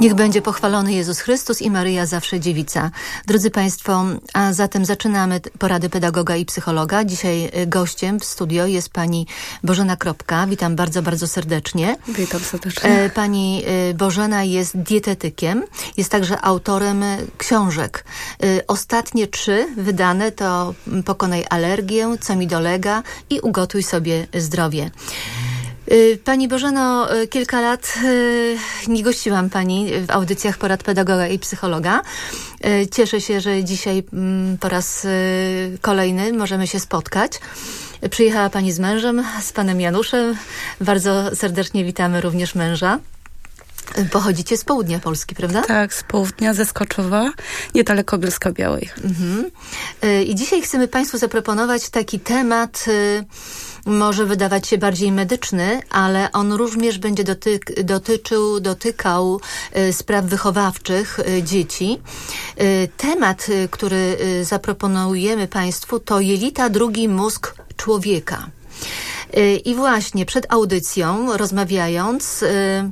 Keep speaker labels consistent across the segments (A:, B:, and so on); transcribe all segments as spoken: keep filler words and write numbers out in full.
A: Niech będzie pochwalony Jezus Chrystus i Maryja zawsze dziewica. Drodzy Państwo, a zatem zaczynamy porady pedagoga i psychologa. Dzisiaj gościem w studio jest pani Bożena Kropka. Witam bardzo, bardzo serdecznie.
B: Witam serdecznie.
A: Pani Bożena jest dietetykiem, jest także autorem książek. Ostatnie trzy wydane to Pokonaj alergię, Co mi dolega i Ugotuj sobie zdrowie. Pani Bożeno, kilka lat nie gościłam Pani w audycjach porad pedagoga i psychologa. Cieszę się, że dzisiaj po raz kolejny możemy się spotkać. Przyjechała Pani z mężem, z panem Januszem. Bardzo serdecznie witamy również męża. Pochodzicie z południa Polski, prawda?
B: Tak, z południa, ze Skoczowa, niedaleko Bielska-Białej. Mhm.
A: I dzisiaj chcemy Państwu zaproponować taki temat, może wydawać się bardziej medyczny, ale on również będzie dotyk, dotyczył, dotykał spraw wychowawczych dzieci. Temat, który zaproponujemy Państwu, to jelita, drugi mózg człowieka. I właśnie przed audycją, rozmawiając,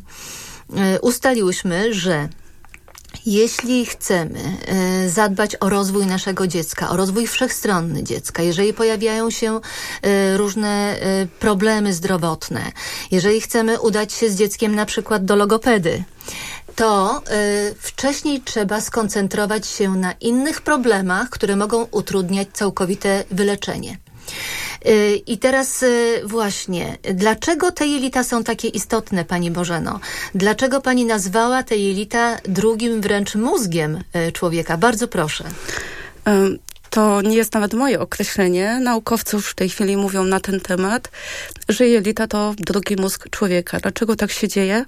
A: ustaliłyśmy, że jeśli chcemy y, zadbać o rozwój naszego dziecka, o rozwój wszechstronny dziecka, jeżeli pojawiają się y, różne y, problemy zdrowotne, jeżeli chcemy udać się z dzieckiem na przykład do logopedy, to y, wcześniej trzeba skoncentrować się na innych problemach, które mogą utrudniać całkowite wyleczenie. I teraz właśnie, dlaczego te jelita są takie istotne, Pani Bożeno? Dlaczego Pani nazwała te jelita drugim wręcz mózgiem człowieka? Bardzo proszę.
B: To nie jest nawet moje określenie. Naukowcy już w tej chwili mówią na ten temat, że jelita to drugi mózg człowieka. Dlaczego tak się dzieje?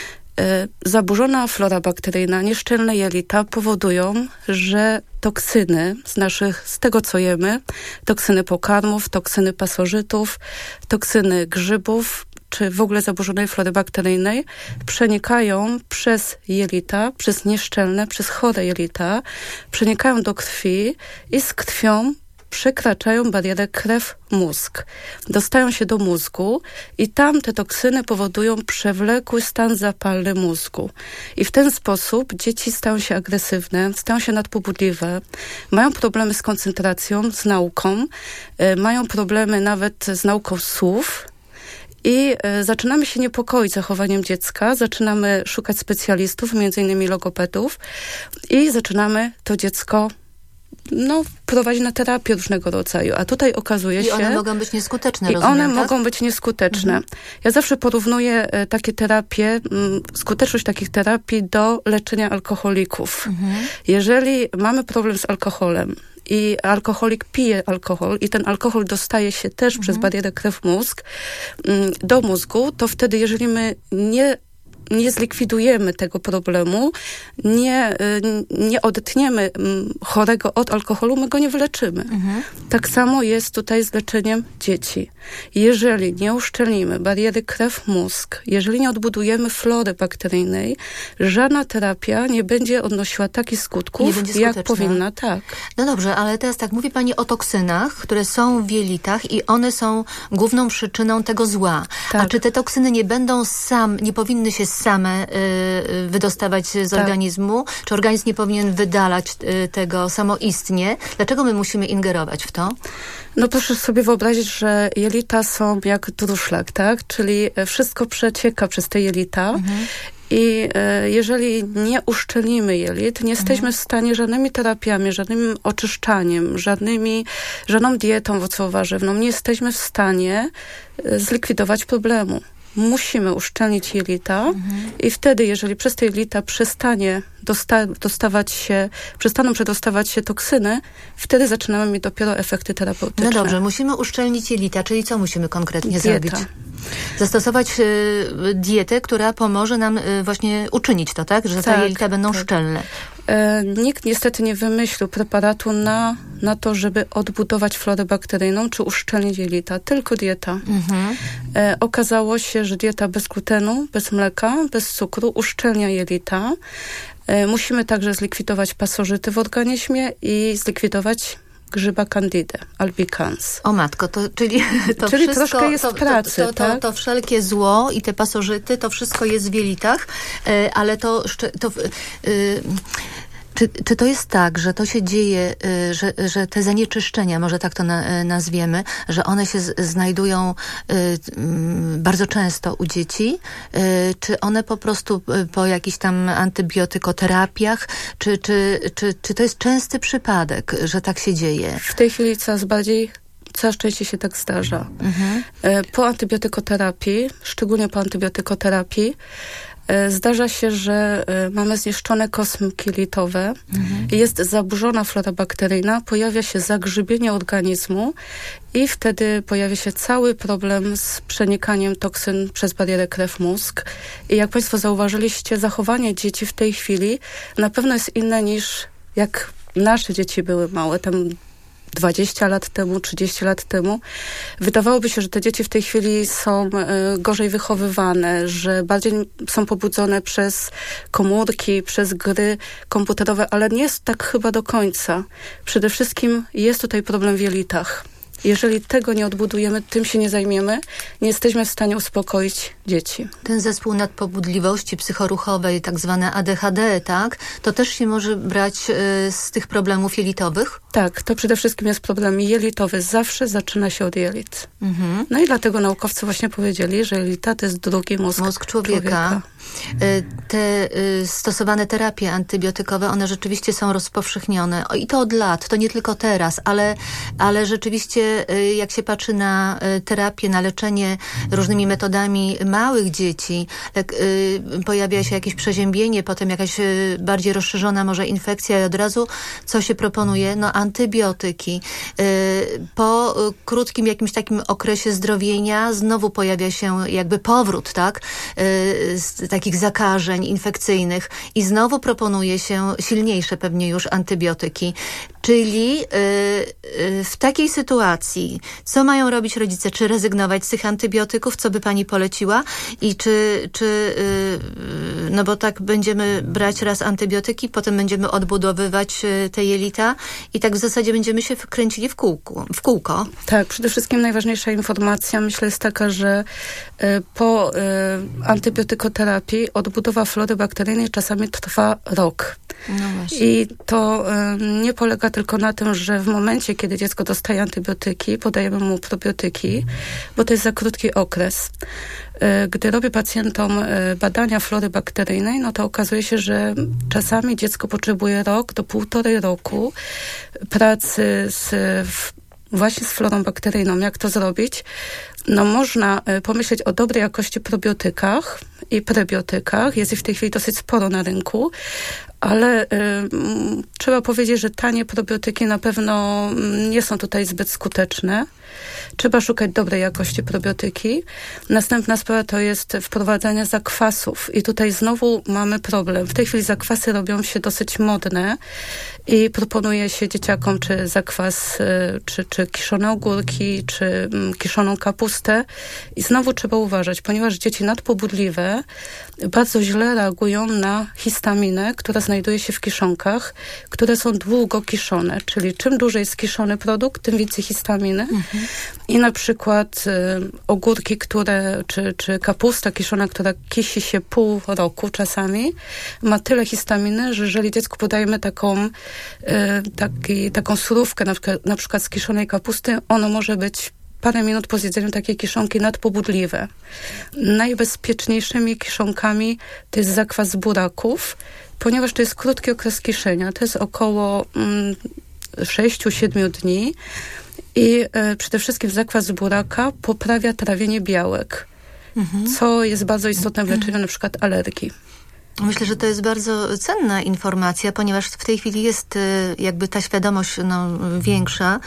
B: Zaburzona flora bakteryjna, nieszczelne jelita powodują, że toksyny z naszych, z tego co jemy, toksyny pokarmów, toksyny pasożytów, toksyny grzybów, czy w ogóle zaburzonej flory bakteryjnej przenikają przez jelita, przez nieszczelne, przez chore jelita, przenikają do krwi i z krwią przekraczają barierę krew-mózg. Dostają się do mózgu i tam te toksyny powodują przewlekły stan zapalny mózgu. I w ten sposób dzieci stają się agresywne, stają się nadpobudliwe, mają problemy z koncentracją, z nauką, y, mają problemy nawet z nauką słów. I y, zaczynamy się niepokoić zachowaniem dziecka, zaczynamy szukać specjalistów, między innymi logopedów i zaczynamy to dziecko no, prowadzi na terapię różnego rodzaju. A tutaj okazuje się...
A: I one mogą być nieskuteczne,
B: I
A: rozumiem,
B: one
A: tak?
B: mogą być nieskuteczne. Mhm. Ja zawsze porównuję e, takie terapie, m, skuteczność takich terapii do leczenia alkoholików. Mhm. Jeżeli mamy problem z alkoholem i alkoholik pije alkohol i ten alkohol dostaje się też mhm. przez barierę krew-mózg m, do mózgu, to wtedy, jeżeli my nie nie zlikwidujemy tego problemu, nie, nie odetniemy chorego od alkoholu, my go nie wyleczymy. Mhm. Tak samo jest tutaj z leczeniem dzieci. Jeżeli nie uszczelnimy bariery krew-mózg, jeżeli nie odbudujemy flory bakteryjnej, żadna terapia nie będzie odnosiła takich skutków, jak powinna. Tak.
A: No dobrze, ale teraz tak, mówi Pani o toksynach, które są w jelitach i one są główną przyczyną tego zła. Tak. A czy te toksyny nie będą sam, nie powinny się same y, wydostawać z tak. organizmu? Czy organizm nie powinien wydalać y, tego samoistnie? Dlaczego my musimy ingerować w to?
B: No proszę sobie wyobrazić, że jelita są jak druszlak, tak? Czyli wszystko przecieka przez te jelita. Mhm. I e, jeżeli nie uszczelnimy jelit, nie jesteśmy w stanie żadnymi terapiami, żadnym oczyszczaniem, żadnymi, żadną dietą owocowo-warzywną, nie jesteśmy w stanie e, zlikwidować problemu. Musimy uszczelnić jelita mhm. i wtedy, jeżeli przez te jelita przestanie dosta- dostawać się, przestaną przedostawać się toksyny, wtedy zaczynamy mieć dopiero efekty terapeutyczne.
A: No dobrze, musimy uszczelnić jelita, czyli co musimy konkretnie
B: Dieta.
A: zrobić? Zastosować y, dietę, która pomoże nam y, właśnie uczynić to, tak? Że
B: tak,
A: te jelita będą
B: tak.
A: szczelne.
B: E, nikt niestety nie wymyślił preparatu na, na to, żeby odbudować florę bakteryjną, czy uszczelnić jelita. Tylko dieta. Mhm. E, okazało się, że dieta bez glutenu, bez mleka, bez cukru uszczelnia jelita. E, musimy także zlikwidować pasożyty w organizmie i zlikwidować grzyba Candida albicans.
A: O matko, to, czyli to
B: czyli
A: wszystko,
B: troszkę jest
A: to,
B: pracy,
A: to, to,
B: tak?
A: to, to wszelkie zło i te pasożyty, to wszystko jest w jelitach, ale to... to yy, Czy, czy to jest tak, że to się dzieje, że, że te zanieczyszczenia, może tak to na, nazwiemy, że one się z, znajdują y, bardzo często u dzieci? Y, czy one po prostu po jakichś tam antybiotykoterapiach? Czy, czy, czy, czy to jest częsty przypadek, że tak się dzieje?
B: W tej chwili coraz bardziej, coraz częściej się tak zdarza. Mhm. Po antybiotykoterapii, szczególnie po antybiotykoterapii, zdarza się, że mamy zniszczone kosmki jelitowe, mhm. jest zaburzona flora bakteryjna, pojawia się zagrzybienie organizmu i wtedy pojawia się cały problem z przenikaniem toksyn przez barierę krew-mózg. I jak Państwo zauważyliście, zachowanie dzieci w tej chwili na pewno jest inne niż jak nasze dzieci były małe, tam dwadzieścia lat temu, trzydzieści lat temu. Wydawałoby się, że te dzieci w tej chwili są y, gorzej wychowywane, że bardziej są pobudzone przez komórki, przez gry komputerowe, ale nie jest tak chyba do końca. Przede wszystkim jest tutaj problem w jelitach. Jeżeli tego nie odbudujemy, tym się nie zajmiemy, nie jesteśmy w stanie uspokoić dzieci.
A: Ten zespół nadpobudliwości psychoruchowej, tak zwane A D H D, tak? To też się może brać y, z tych problemów jelitowych?
B: Tak, to przede wszystkim jest problem jelitowy. Zawsze zaczyna się od jelit. Mhm. No i dlatego naukowcy właśnie powiedzieli, że jelita to jest drugi mózg,
A: mózg człowieka. człowieka. Te stosowane terapie antybiotykowe, one rzeczywiście są rozpowszechnione. I to od lat, to nie tylko teraz, ale, ale rzeczywiście jak się patrzy na terapię, na leczenie różnymi metodami małych dzieci, jak pojawia się jakieś przeziębienie, potem jakaś bardziej rozszerzona może infekcja i od razu co się proponuje? No antybiotyki. Po krótkim jakimś takim okresie zdrowienia znowu pojawia się jakby powrót, tak? Z takich zakażeń infekcyjnych i znowu proponuje się silniejsze pewnie już antybiotyki. Czyli yy, yy, w takiej sytuacji, co mają robić rodzice? Czy rezygnować z tych antybiotyków? Co by pani poleciła? I czy, czy yy, no bo tak będziemy brać raz antybiotyki, potem będziemy odbudowywać yy, te jelita i tak w zasadzie będziemy się wkręcili w kółko. W kółko.
B: Tak, przede wszystkim najważniejsza informacja, myślę, jest taka, że yy, po yy, antybiotykoterapii odbudowa flory bakteryjnej czasami trwa rok.
A: No właśnie. I
B: to yy, nie polega tylko na tym, że w momencie, kiedy dziecko dostaje antybiotyki, podajemy mu probiotyki, bo to jest za krótki okres. Gdy robię pacjentom badania flory bakteryjnej, no to okazuje się, że czasami dziecko potrzebuje rok do półtorej roku pracy z, właśnie z florą bakteryjną. Jak to zrobić? No można pomyśleć o dobrej jakości probiotykach i prebiotykach. Jest ich w tej chwili dosyć sporo na rynku, ale y, trzeba powiedzieć, że tanie probiotyki na pewno nie są tutaj zbyt skuteczne. Trzeba szukać dobrej jakości probiotyki. Następna sprawa to jest wprowadzanie zakwasów. I tutaj znowu mamy problem. W tej chwili zakwasy robią się dosyć modne i proponuje się dzieciakom czy zakwas, czy, czy kiszone ogórki, czy kiszoną kapustę. I znowu trzeba uważać, ponieważ dzieci nadpobudliwe bardzo źle reagują na histaminę, która znajduje się w kiszonkach, które są długo kiszone. Czyli czym dłużej jest kiszony produkt, tym więcej histaminy. Mhm. I na przykład y, ogórki, które, czy, czy kapusta kiszona, która kisi się pół roku czasami, ma tyle histaminy, że jeżeli dziecku podajemy taką, y, taki, taką surówkę, na przykład, na przykład z kiszonej kapusty, ono może być parę minut po zjedzeniu takiej kiszonki nadpobudliwe. Najbezpieczniejszymi kiszonkami to jest zakwas buraków, ponieważ to jest krótki okres kiszenia. To jest około mm, sześć do siedmiu dni. I e, przede wszystkim zakwas buraka poprawia trawienie białek, mhm. co jest bardzo istotne w leczeniu na przykład alergii.
A: Myślę, że to jest bardzo cenna informacja, ponieważ w tej chwili jest jakby ta świadomość no, większa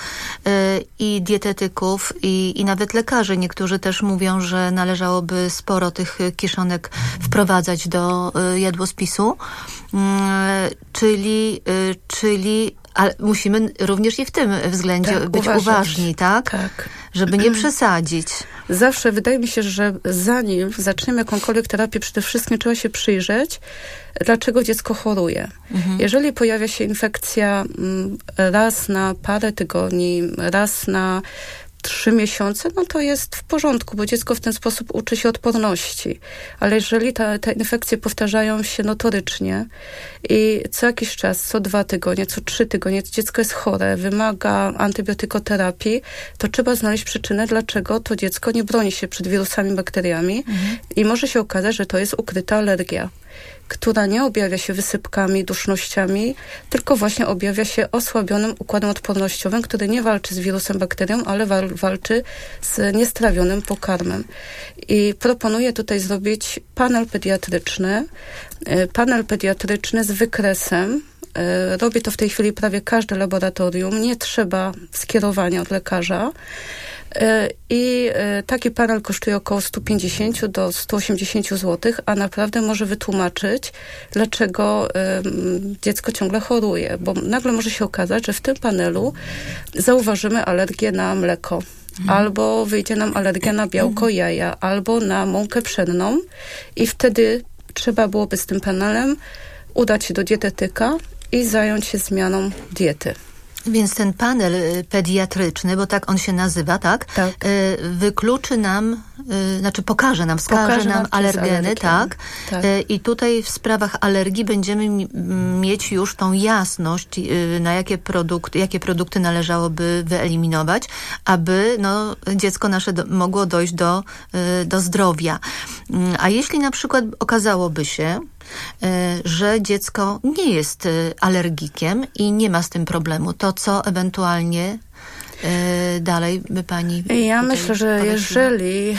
A: i dietetyków, i, i nawet lekarzy. Niektórzy też mówią, że należałoby sporo tych kiszonek wprowadzać do jadłospisu. Czyli, czyli Ale musimy również i w tym względzie
B: tak,
A: być
B: uważać.
A: uważni, tak?
B: Tak.
A: Żeby nie przesadzić.
B: Zawsze wydaje mi się, że zanim zaczniemy jakąkolwiek terapię, przede wszystkim trzeba się przyjrzeć, dlaczego dziecko choruje. Mhm. Jeżeli pojawia się infekcja raz na parę tygodni, raz na trzy miesiące, no to jest w porządku, bo dziecko w ten sposób uczy się odporności. Ale jeżeli ta, te infekcje powtarzają się notorycznie i co jakiś czas, co dwa tygodnie, co trzy tygodnie, dziecko jest chore, wymaga antybiotykoterapii, to trzeba znaleźć przyczynę, dlaczego to dziecko nie broni się przed wirusami, bakteriami mhm. i może się okazać, że to jest ukryta alergia, która nie objawia się wysypkami, dusznościami, tylko właśnie objawia się osłabionym układem odpornościowym, który nie walczy z wirusem, bakterią, ale wal- walczy z niestrawionym pokarmem. I proponuję tutaj zrobić panel pediatryczny, panel pediatryczny z wykresem. Robi to w tej chwili prawie każde laboratorium. Nie trzeba skierowania od lekarza. I taki panel kosztuje około sto pięćdziesiąt do stu osiemdziesięciu złotych, a naprawdę może wytłumaczyć, dlaczego dziecko ciągle choruje. Bo nagle może się okazać, że w tym panelu zauważymy alergię na mleko. Mhm. Albo wyjdzie nam alergia na białko jaja, albo na mąkę pszenną. I wtedy trzeba byłoby z tym panelem udać się do dietetyka i zająć się zmianą diety.
A: Więc ten panel pediatryczny, bo tak on się nazywa, tak?
B: Tak.
A: Wykluczy nam, znaczy pokaże nam, wskaże
B: pokaże
A: nam,
B: nam
A: alergeny, tak?
B: tak?
A: I tutaj w sprawach alergii będziemy mieć już tą jasność, na jakie produkty, jakie produkty należałoby wyeliminować, aby no, dziecko nasze do, mogło dojść do, do zdrowia. A jeśli na przykład okazałoby się, że dziecko nie jest alergikiem i nie ma z tym problemu, to co ewentualnie dalej by pani...
B: Ja myślę, że poleciła? jeżeli,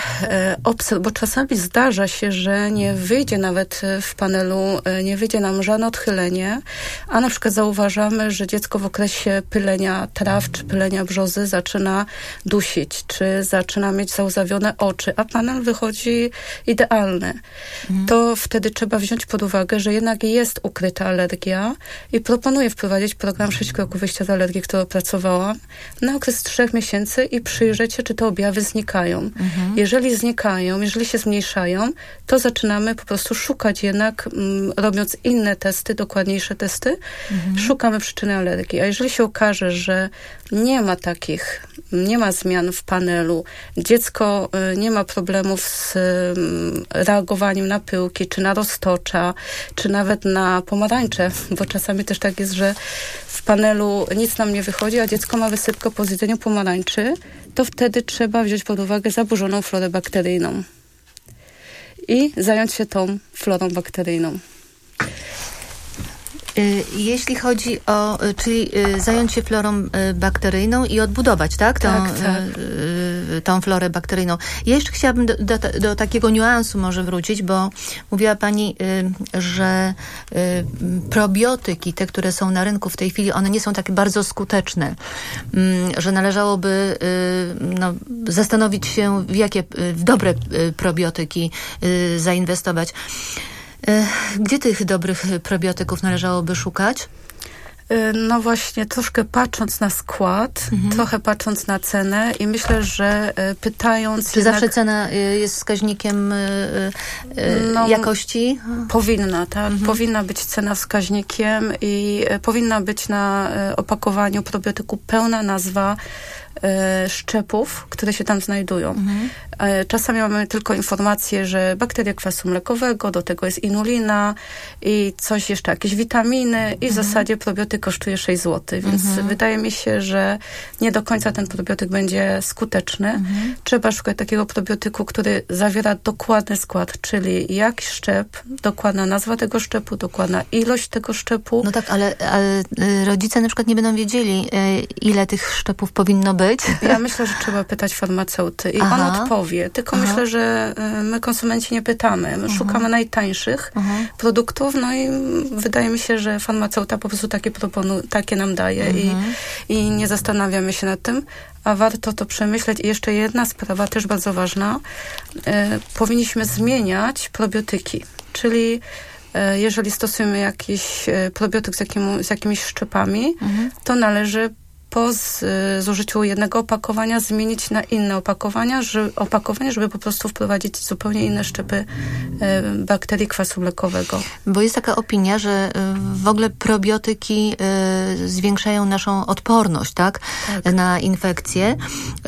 B: bo czasami zdarza się, że nie wyjdzie nawet w panelu, nie wyjdzie nam żadne odchylenie, a na przykład zauważamy, że dziecko w okresie pylenia traw czy pylenia brzozy zaczyna dusić, czy zaczyna mieć załzawione oczy, a panel wychodzi idealny. Mhm. To wtedy trzeba wziąć pod uwagę, że jednak jest ukryta alergia i proponuję wprowadzić program sześć kroków wyjścia z alergii, który opracowałam, na okres z trzech miesięcy i przyjrzeć się, czy te objawy znikają. Mhm. Jeżeli znikają, jeżeli się zmniejszają, to zaczynamy po prostu szukać jednak, m, robiąc inne testy, dokładniejsze testy, mhm. szukamy przyczyny alergii. A jeżeli się okaże, że nie ma takich, nie ma zmian w panelu, dziecko y, nie ma problemów z y, reagowaniem na pyłki, czy na roztocza, czy nawet na pomarańcze, bo czasami też tak jest, że w panelu nic nam nie wychodzi, a dziecko ma wysypkę po zjedzeniu pomarańczy, to wtedy trzeba wziąć pod uwagę zaburzoną florę bakteryjną i zająć się tą florą bakteryjną.
A: Jeśli chodzi o, czyli zająć się florą bakteryjną i odbudować, tak? Tą,
B: tak, tak.
A: tą florę bakteryjną. Ja jeszcze chciałabym do, do, do takiego niuansu może wrócić, bo mówiła pani, że probiotyki, te, które są na rynku w tej chwili, one nie są takie bardzo skuteczne, że należałoby no, zastanowić się, w jakie w dobre probiotyki zainwestować. Gdzie tych dobrych probiotyków należałoby szukać?
B: No właśnie, troszkę patrząc na skład, mhm. trochę patrząc na cenę i myślę, że pytając...
A: Czy
B: jednak,
A: zawsze cena jest wskaźnikiem no, jakości?
B: Powinna, tak. Mhm. Powinna być cena wskaźnikiem i powinna być na opakowaniu probiotyku pełna nazwa szczepów, które się tam znajdują. Mhm. Czasami mamy tylko informację, że bakteria kwasu mlekowego, do tego jest inulina i coś jeszcze, jakieś witaminy i w mhm. zasadzie probiotyk kosztuje sześć złotych, więc mhm. wydaje mi się, że nie do końca ten probiotyk będzie skuteczny. Mhm. Trzeba szukać takiego probiotyku, który zawiera dokładny skład, czyli jaki szczep, dokładna nazwa tego szczepu, dokładna ilość tego szczepu.
A: No tak, ale, ale rodzice na przykład nie będą wiedzieli, ile tych szczepów powinno być.
B: Ja myślę, że trzeba pytać farmaceuty i Aha. on odpowie. Tylko Aha. myślę, że my konsumenci nie pytamy. My Aha. szukamy najtańszych Aha. produktów, no i wydaje mi się, że farmaceuta po prostu takie, proponu- takie nam daje i, i nie zastanawiamy się nad tym, a warto to przemyśleć. I jeszcze jedna sprawa, też bardzo ważna. E, powinniśmy zmieniać probiotyki, czyli jeżeli stosujemy jakiś probiotyk z, jakim, z jakimiś szczepami, mhm. to należy po z, zużyciu jednego opakowania zmienić na inne opakowania, że, opakowanie, żeby po prostu wprowadzić zupełnie inne szczepy e, bakterii kwasu mlekowego.
A: Bo jest taka opinia, że w ogóle probiotyki e, zwiększają naszą odporność, tak? tak? Na infekcje. E,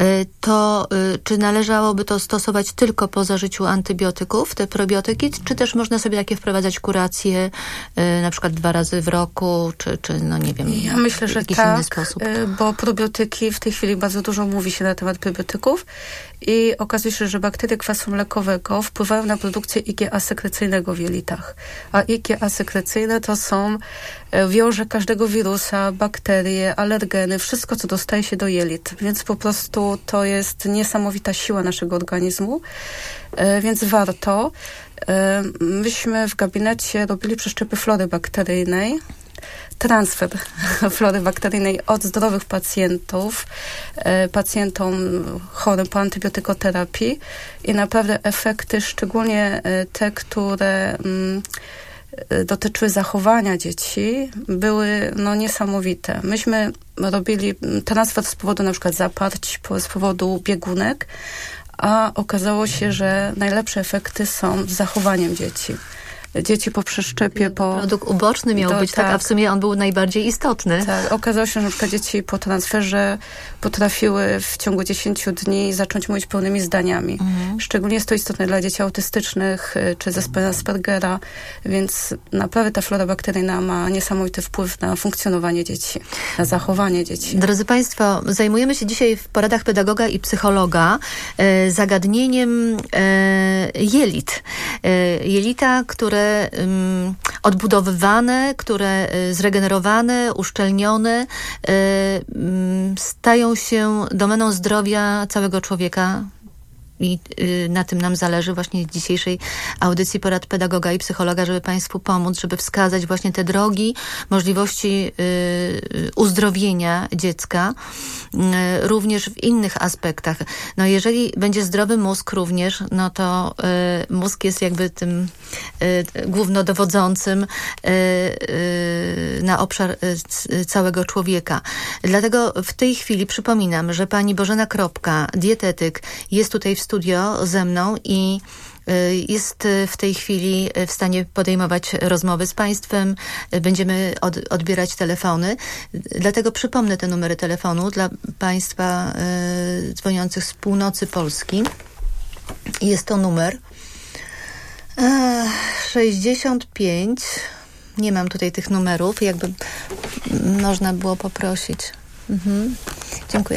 A: to e, czy należałoby to stosować tylko po zażyciu antybiotyków, te probiotyki, czy też można sobie takie wprowadzać kuracje e, na przykład dwa razy w roku, czy, czy no nie wiem,
B: ja myślę, że
A: jakiś
B: tak,
A: inny sposób?
B: E, bo probiotyki, w tej chwili bardzo dużo mówi się na temat probiotyków i okazuje się, że bakterie kwasu mlekowego wpływają na produkcję I G A sekrecyjnego w jelitach. A I G A sekrecyjne to są, wiąże każdego wirusa, bakterie, alergeny, wszystko, co dostaje się do jelit. Więc po prostu to jest niesamowita siła naszego organizmu. E, więc warto. E, myśmy w gabinecie robili przeszczepy flory bakteryjnej, transfer flory bakteryjnej od zdrowych pacjentów, e, pacjentom chorym po antybiotykoterapii i naprawdę efekty, szczególnie e, te, które mm, dotyczyły zachowania dzieci, były no, niesamowite. Myśmy robili transfer z powodu na przykład zaparć, z powodu biegunek, a okazało się, że najlepsze efekty są z zachowaniem dzieci. Dzieci po przeszczepie, po...
A: Produkt uboczny miał do, być, tak, tak, a w sumie on był najbardziej istotny.
B: Tak, okazało się, że na przykład dzieci po transferze potrafiły w ciągu dziesięciu dni zacząć mówić pełnymi zdaniami. Mhm. Szczególnie jest to istotne dla dzieci autystycznych, czy zespołu Aspergera, więc naprawdę ta flora bakteryjna ma niesamowity wpływ na funkcjonowanie dzieci, na zachowanie dzieci.
A: Drodzy Państwo, zajmujemy się dzisiaj w poradach pedagoga i psychologa e, zagadnieniem e, jelit. E, jelita, które Um, odbudowywane, które y, zregenerowane, uszczelnione y, y, stają się domeną zdrowia całego człowieka. I y, na tym nam zależy właśnie w dzisiejszej audycji porad pedagoga i psychologa, żeby Państwu pomóc, żeby wskazać właśnie te drogi, możliwości y, uzdrowienia dziecka, y, również w innych aspektach. No jeżeli będzie zdrowy mózg również, no to y, mózg jest jakby tym y, głównodowodzącym y, y, na obszar y, całego człowieka. Dlatego w tej chwili przypominam, że pani Bożena Kropka, dietetyk, jest tutaj w studio ze mną i jest w tej chwili w stanie podejmować rozmowy z Państwem. Będziemy od, odbierać telefony. Dlatego przypomnę te numery telefonu dla Państwa y, dzwoniących z północy Polski. Jest to numer y, sześćdziesiąt pięć. Nie mam tutaj tych numerów. Jakby można było poprosić. Mhm. Dziękuję.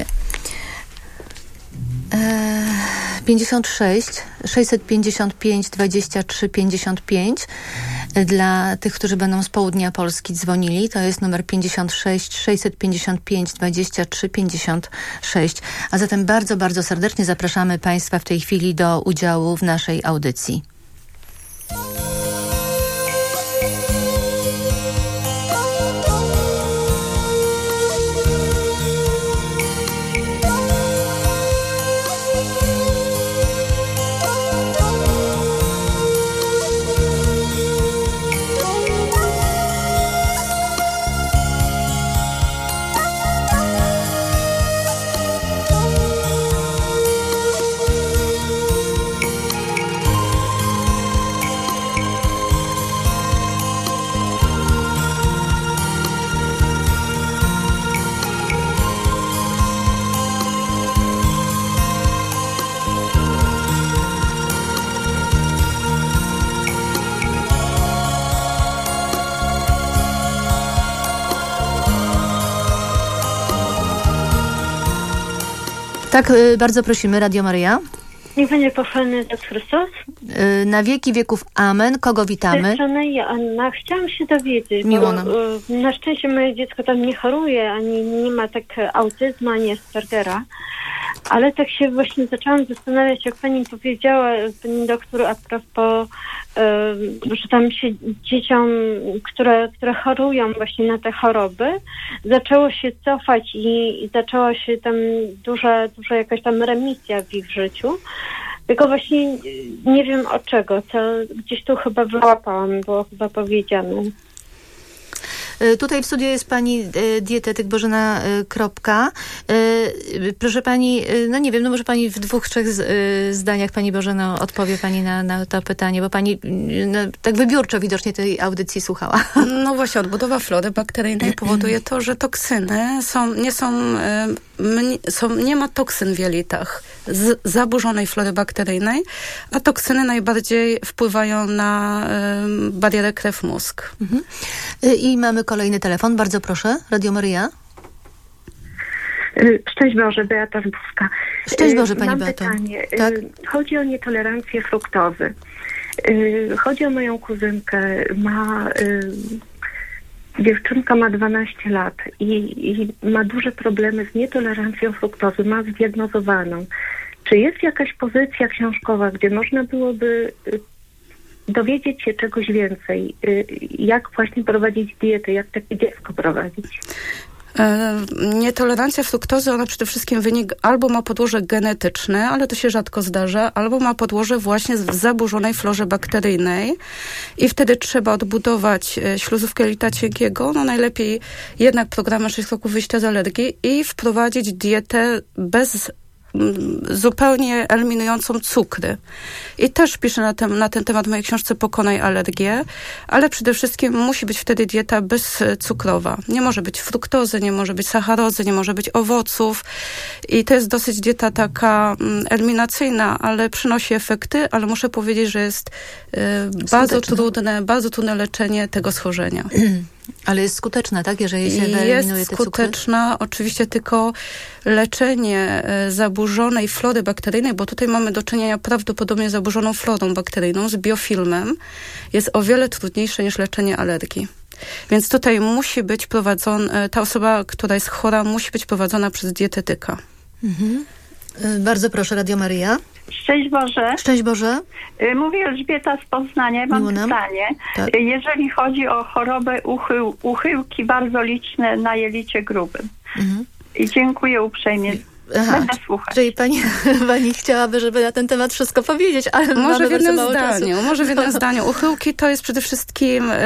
A: pięćdziesiąt sześć sześćset pięćdziesiąt pięć dwadzieścia trzy pięćdziesiąt pięć. Dla tych, którzy będą z południa Polski dzwonili, to jest numer pięćdziesiąt sześć sześćset pięćdziesiąt pięć dwadzieścia trzy pięćdziesiąt sześć. A zatem bardzo, bardzo serdecznie zapraszamy Państwa w tej chwili do udziału w naszej audycji. Tak, bardzo prosimy, Radio Maryja.
C: Niech będzie pochwalony Jezus Chrystus.
A: Na wieki wieków amen. Kogo witamy?
C: Strona Joanna. Chciałam się dowiedzieć,
A: Miło nam.
C: Bo, na szczęście moje dziecko tam nie choruje, ani nie ma tak autyzmu, ani Aspergera. Ale tak się właśnie zaczęłam zastanawiać, jak pani powiedziała, pani doktor, a propos, yy, że tam się dzieciom, które, które chorują właśnie na te choroby, zaczęło się cofać i, i zaczęła się tam duża, duża jakaś tam remisja w ich życiu. Tylko właśnie nie wiem od czego, co gdzieś tu chyba wyłapałam, było chyba powiedziane.
A: Tutaj w studiu jest pani dietetyk Bożena Kropka. Proszę pani, no nie wiem, no może pani w dwóch, trzech zdaniach, pani Bożeno, odpowie pani na, na to pytanie, bo pani no, tak wybiórczo widocznie tej audycji słuchała.
B: No właśnie, odbudowa flory bakteryjnej powoduje to, że toksyny są, nie są, są, nie ma toksyn w jelitach z zaburzonej flory bakteryjnej, a toksyny najbardziej wpływają na barierę krew-mózg.
A: Mhm. I mamy kolejny telefon. Bardzo proszę. Radio Maryja.
D: Szczęść Boże, Beata Zbówka.
A: Szczęść Boże, Pani
D: Mam
A: Beato.
D: pytanie.
A: Tak?
D: Chodzi o nietolerancję fruktozy. Chodzi o moją kuzynkę. Ma... Dziewczynka ma dwanaście lat i, i ma duże problemy z nietolerancją fruktozy. Ma zdiagnozowaną. Czy jest jakaś pozycja książkowa, gdzie można byłoby dowiedzieć się czegoś więcej, jak właśnie prowadzić dietę, jak takie dziecko prowadzić?
B: Nietolerancja fruktozy, ona przede wszystkim wynik albo ma podłoże genetyczne, ale to się rzadko zdarza, albo ma podłoże właśnie w zaburzonej florze bakteryjnej i wtedy trzeba odbudować śluzówkę jelita cienkiego, no najlepiej jednak programem sześć kroków wyjścia z alergii i wprowadzić dietę bez zupełnie eliminującą cukry. I też piszę na ten, na ten temat w mojej książce Pokonaj alergię, ale przede wszystkim musi być wtedy dieta bezcukrowa. Nie może być fruktozy, nie może być sacharozy, nie może być owoców i to jest dosyć dieta taka eliminacyjna, ale przynosi efekty, ale muszę powiedzieć, że jest y, bardzo trudne, bardzo trudne leczenie tego schorzenia.
A: Ale jest skuteczna, tak? Jeżeli się wyeliminuje
B: jest
A: te cukry?
B: skuteczna, oczywiście tylko leczenie zaburzonej flory bakteryjnej, bo tutaj mamy do czynienia prawdopodobnie z zaburzoną florą bakteryjną, z biofilmem, jest o wiele trudniejsze niż leczenie alergii. Więc tutaj musi być prowadzona, ta osoba, która jest chora, musi być prowadzona przez dietetyka.
A: Mhm. Bardzo proszę, Radio Maryja.
E: Szczęść Boże.
A: Szczęść Boże.
E: Mówi Elżbieta z Poznania. Mam pytanie. Tak. Jeżeli chodzi o chorobę uchył, uchyłki bardzo liczne na jelicie grubym. Mhm. I dziękuję uprzejmie. Aha, będę słuchać.
A: Czyli pani, pani chciałaby, żeby na ten temat wszystko powiedzieć, ale
B: może w jednym zdaniu. Może w jednym zdaniu. Uchyłki to jest przede wszystkim yy,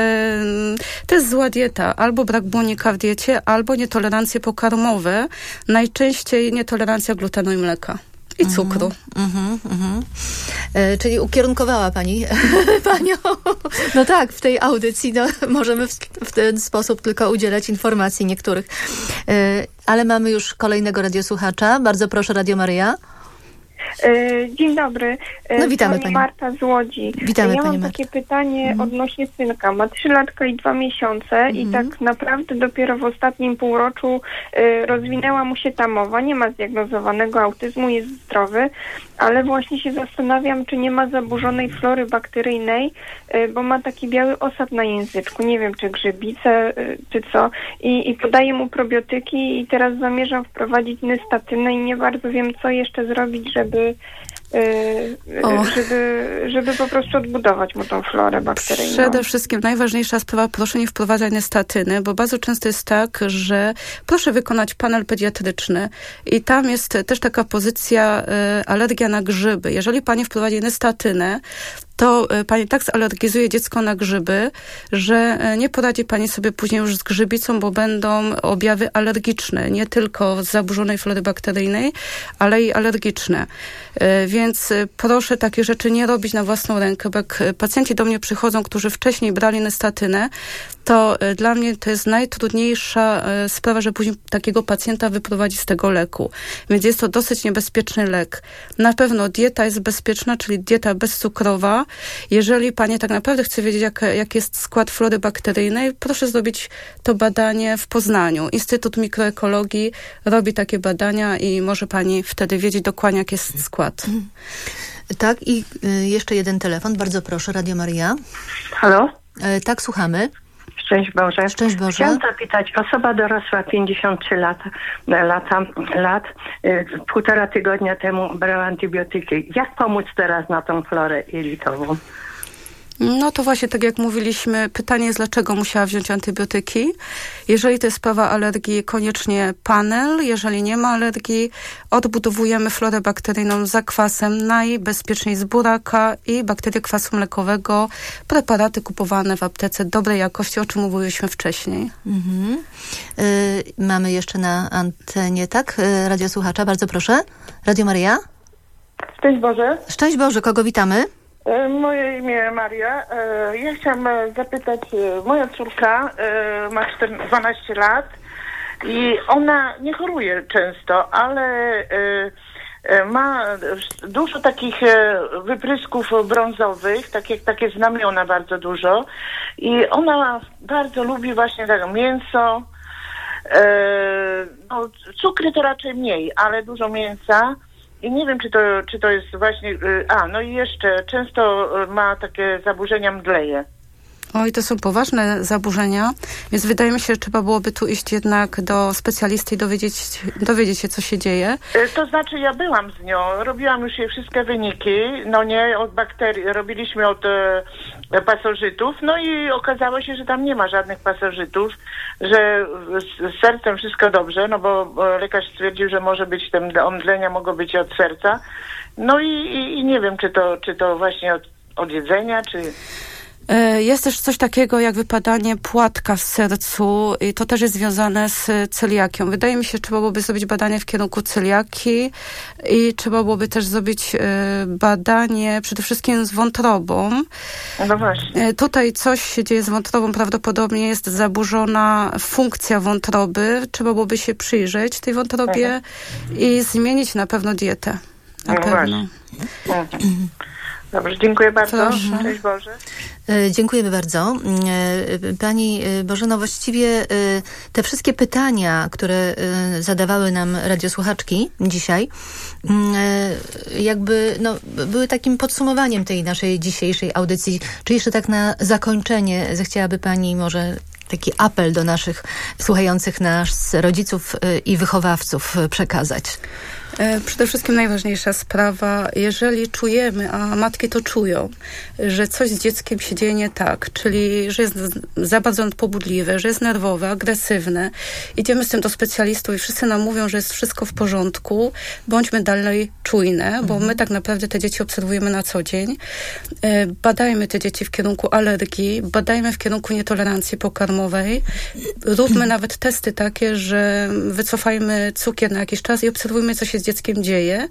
B: to jest zła dieta. Albo brak błonnika w diecie, albo nietolerancje pokarmowe. Najczęściej nietolerancja glutenu i mleka. I cukru.
A: Mhm, mhm. E, czyli ukierunkowała pani panią. No tak, w tej audycji no, możemy w, w ten sposób tylko udzielać informacji niektórych. E, ale mamy już kolejnego radiosłuchacza. Bardzo proszę, Radio Maryja.
F: Dzień dobry.
A: No witamy pani.
F: Marta z Łodzi.
A: Witamy
F: ja
A: pani
F: mam
A: Marta.
F: takie pytanie mhm. odnośnie synka. Ma trzy latka i dwa miesiące mhm. i tak naprawdę dopiero w ostatnim półroczu y, rozwinęła mu się ta mowa. Nie ma zdiagnozowanego autyzmu, jest zdrowy, ale właśnie się zastanawiam, czy nie ma zaburzonej flory bakteryjnej, y, bo ma taki biały osad na języczku. Nie wiem, czy grzybice, y, czy co. I, I podaję mu probiotyki i teraz zamierzam wprowadzić nystatynę i nie bardzo wiem, co jeszcze zrobić, żeby żeby, żeby po prostu odbudować mu tą florę bakteryjną.
B: Przede wszystkim najważniejsza sprawa, proszę nie wprowadzać nystatyny, bo bardzo często jest tak, że proszę wykonać panel pediatryczny i tam jest też taka pozycja y, alergia na grzyby. Jeżeli pani wprowadzi nystatynę, to pani tak zalergizuje dziecko na grzyby, że nie poradzi pani sobie później już z grzybicą, bo będą objawy alergiczne, nie tylko z zaburzonej flory bakteryjnej, ale i alergiczne. Więc proszę takie rzeczy nie robić na własną rękę, bo jak pacjenci do mnie przychodzą, którzy wcześniej brali nystatynę, to dla mnie to jest najtrudniejsza sprawa, że później takiego pacjenta wyprowadzić z tego leku. Więc jest to dosyć niebezpieczny lek. Na pewno dieta jest bezpieczna, czyli dieta bezcukrowa. Jeżeli pani tak naprawdę chce wiedzieć, jak, jak jest skład flory bakteryjnej, proszę zrobić to badanie w Poznaniu. Instytut Mikroekologii robi takie badania i może pani wtedy wiedzieć dokładnie, jak jest skład.
A: Tak, i y, jeszcze jeden telefon. Bardzo proszę, Radio Maryja.
G: Halo?
A: Y, tak, słuchamy.
G: Szczęść Boże.
A: Szczęść Boże.
G: Chciałam zapytać, osoba dorosła, pięćdziesiąt trzy lata, lata, lat, y, półtora tygodnia temu brała antybiotyki. Jak pomóc teraz na tą florę jelitową?
B: No to właśnie tak jak mówiliśmy, pytanie jest, dlaczego musiała wziąć antybiotyki. Jeżeli to jest sprawa alergii, koniecznie panel. Jeżeli nie ma alergii, odbudowujemy florę bakteryjną zakwasem, najbezpieczniej z buraka i bakterie kwasu mlekowego. Preparaty kupowane w aptece dobrej jakości, o czym mówiliśmy wcześniej.
A: Mhm. Y, mamy jeszcze na antenie, tak? Y, radiosłuchacza, bardzo proszę. Radio Maryja.
H: Szczęść Boże.
A: Szczęść Boże, kogo witamy?
H: Moje imię Maria. Ja chciałam zapytać, moja córka ma dwanaście lat i ona nie choruje często, ale ma dużo takich wyprysków brązowych, takie, takie znamiona bardzo dużo i ona bardzo lubi właśnie tak mięso, no, cukry to raczej mniej, ale dużo mięsa. I nie wiem, czy to, czy to jest właśnie... A, no i jeszcze często ma takie zaburzenia mdleje.
B: Oj, to są poważne zaburzenia, więc wydaje mi się, że trzeba byłoby tu iść jednak do specjalisty i dowiedzieć, dowiedzieć się, co się dzieje.
H: To znaczy, ja byłam z nią, robiłam już jej wszystkie wyniki, no nie, od bakterii, robiliśmy od e, pasożytów, no i okazało się, że tam nie ma żadnych pasożytów, że z, z sercem wszystko dobrze, no bo, bo lekarz stwierdził, że może być, te omdlenia mogą być od serca. No i, i, i nie wiem, czy to, czy to właśnie od, od jedzenia, czy...
B: Jest też coś takiego jak wypadanie płatka w sercu i to też jest związane z celiakią. Wydaje mi się, że trzeba byłoby zrobić badanie w kierunku celiaki i trzeba byłoby też zrobić badanie przede wszystkim z wątrobą.
H: No właśnie.
B: Tutaj coś się dzieje z wątrobą, prawdopodobnie jest zaburzona funkcja wątroby. Trzeba byłoby się przyjrzeć tej wątrobie mhm. i zmienić na pewno dietę. Na
H: no
B: pewno.
H: Mhm. Dobrze, dziękuję bardzo.
B: Proszę.
H: Cześć Boże.
A: Dziękujemy bardzo. Pani Bożeno, właściwie te wszystkie pytania, które zadawały nam radiosłuchaczki dzisiaj, jakby no, były takim podsumowaniem tej naszej dzisiejszej audycji. Czy jeszcze tak na zakończenie zechciałaby Pani może taki apel do naszych słuchających nas rodziców i wychowawców przekazać?
B: Przede wszystkim najważniejsza sprawa, jeżeli czujemy, a matki to czują, że coś z dzieckiem się dzieje nie tak, czyli że jest za bardzo nadpobudliwe, że jest nerwowe, agresywne, idziemy z tym do specjalistów i wszyscy nam mówią, że jest wszystko w porządku, bądźmy dalej czujne, bo my tak naprawdę te dzieci obserwujemy na co dzień. Badajmy te dzieci w kierunku alergii, badajmy w kierunku nietolerancji pokarmowej, róbmy nawet testy takie, że wycofajmy cukier na jakiś czas i obserwujmy, co się z dzieckiem dzieje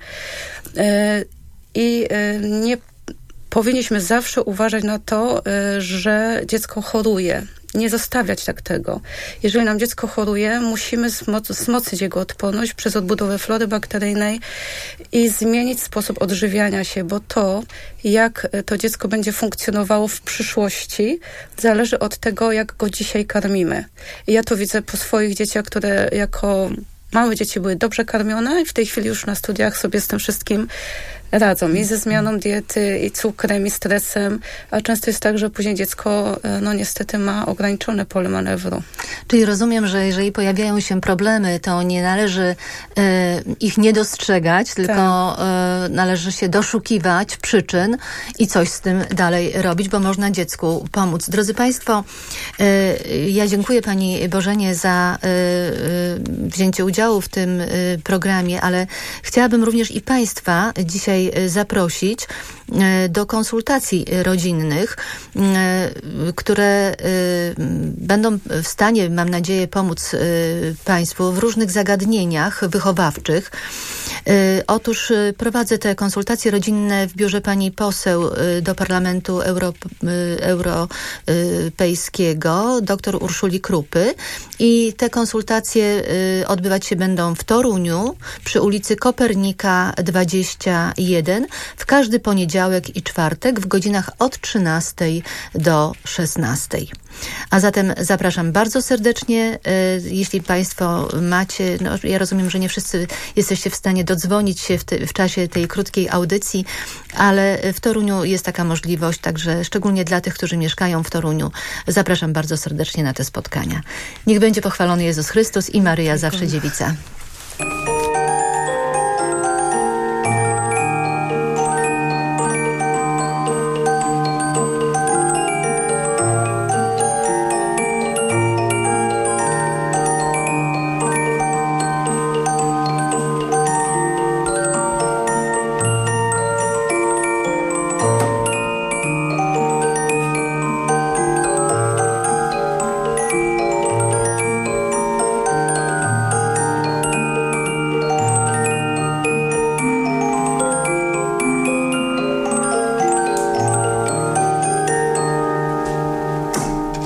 B: i nie powinniśmy zawsze uważać na to, że dziecko choruje. Nie zostawiać tak tego. Jeżeli nam dziecko choruje, musimy wzmocnić jego odporność przez odbudowę flory bakteryjnej i zmienić sposób odżywiania się, bo to, jak to dziecko będzie funkcjonowało w przyszłości, zależy od tego, jak go dzisiaj karmimy. I ja to widzę po swoich dzieciach, które jako małe dzieci były dobrze karmione i w tej chwili już na studiach sobie z tym wszystkim radzą. I ze zmianą diety, i cukrem, i stresem, a często jest tak, że później dziecko, no niestety ma ograniczone pole manewru.
A: Czyli rozumiem, że jeżeli pojawiają się problemy, to nie należy e, ich nie dostrzegać, tylko tak. e, należy się doszukiwać przyczyn i coś z tym dalej robić, bo można dziecku pomóc. Drodzy Państwo, e, ja dziękuję Pani Bożenie za e, wzięcie udziału w tym e, programie, ale chciałabym również i Państwa dzisiaj zaprosić do konsultacji rodzinnych, które będą w stanie, mam nadzieję, pomóc Państwu w różnych zagadnieniach wychowawczych. Otóż prowadzę te konsultacje rodzinne w biurze pani poseł do Parlamentu Europ- Europejskiego, dr Urszuli Krupy. I te konsultacje odbywać się będą w Toruniu przy ulicy Kopernika dwadzieścia jeden w każdy poniedziałek i czwartek w godzinach od trzynastej do szesnastej. A zatem zapraszam bardzo serdecznie. Jeśli Państwo macie, no ja rozumiem, że nie wszyscy jesteście w stanie dodzwonić się w, te, w czasie tej krótkiej audycji, ale w Toruniu jest taka możliwość, także szczególnie dla tych, którzy mieszkają w Toruniu, zapraszam bardzo serdecznie na te spotkania. Niech będzie pochwalony Jezus Chrystus i Maryja zawsze dziewica.